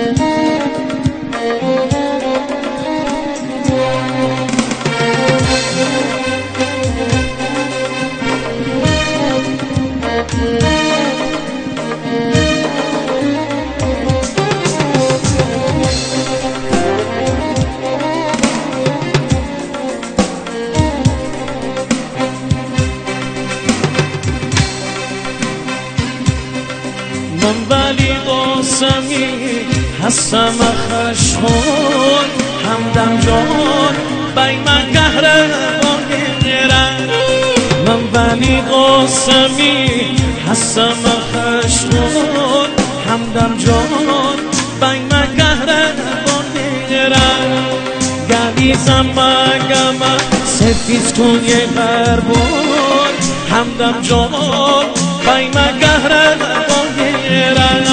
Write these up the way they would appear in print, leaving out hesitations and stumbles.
من ولی قاسمی هستم خشمون همدم جان بای من قهرمان گرم. من ولی قاسمی هستم خشمون همدم جان بای من قهرمان گرم. گلیزم مگم سفید کن یه قربون همدم جان بای من قهرمان گرم.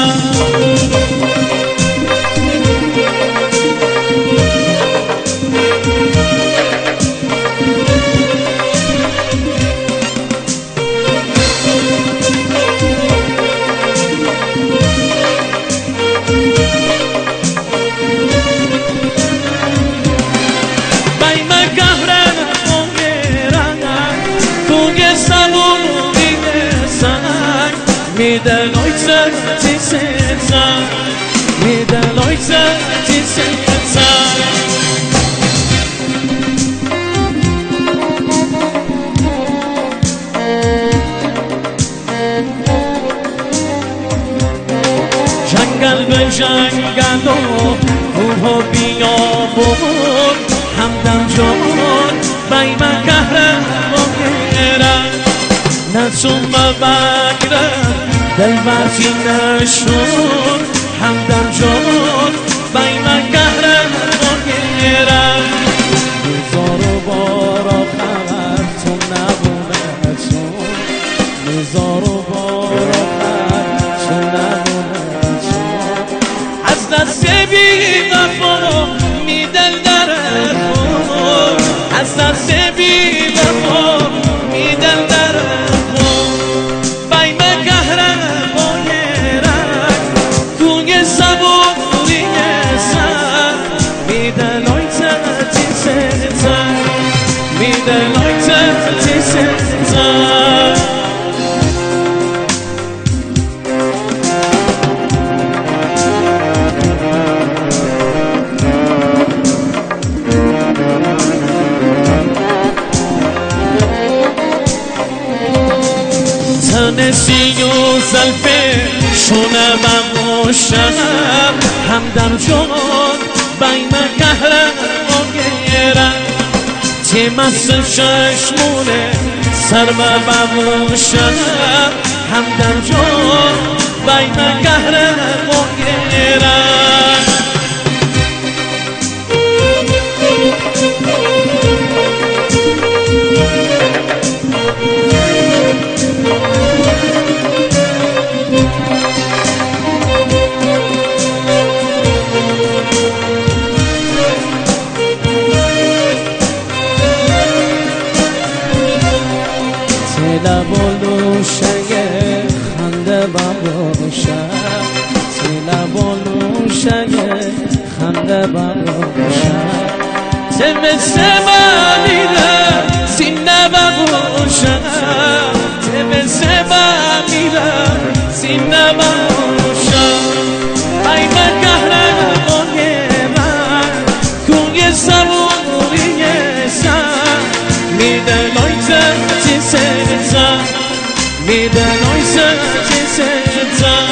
Middelleute, die sind da. Middelleute, die sind da. جنگل به جنگل و کوه و بیابون همدم جان بای من قهرمان گرم. نتون بگیرم دلبرتی نشون همدم جان بای من قهرمان گرم. میزار و بارا خبر تو نبونه چون میزار و بارا خبر تو نبونه چون از دست بی وفا میدل درد کن از دست بی وفا میدل درد تنسی و زلفه شونم و شنم همدم جان بای من قهرمان گرم. تیمس چشمونه سر و شنم همدم جان بای من قهرمان گرم. لبالو شگه خنده باشم لبالو شگه خنده باشم تمسه میرم سینه باشم تمسه میرم سینه باشم ای من قهرمان من کوی سواری سر میدلایت چیزم میدلایت چیزم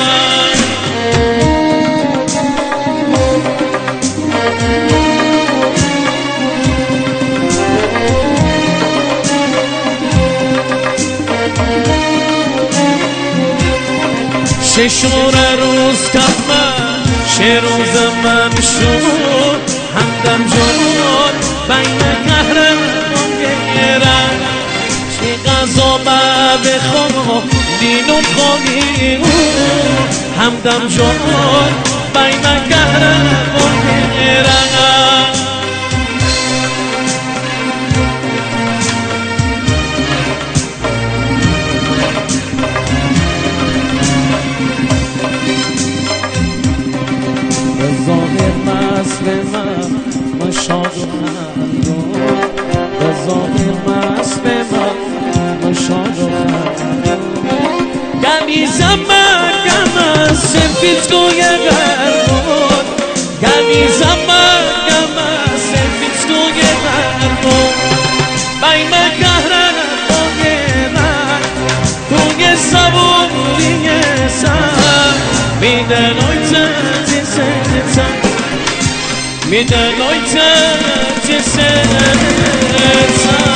ششمور روز کفم شه روز من شد همدم جان بین قهرمان گرم. چه غذا بخواه دینو خواهی همدم جان بین قهرمان گرم. به من شاد و خندون به ظاهر مست به من شاد و خندون گمیزم مرگم سفیدگوی قربون گمیزم مرگم سفیدگوی قربون بیم قهرن باگرن توی صبوری سر میدن میدن آیت جسد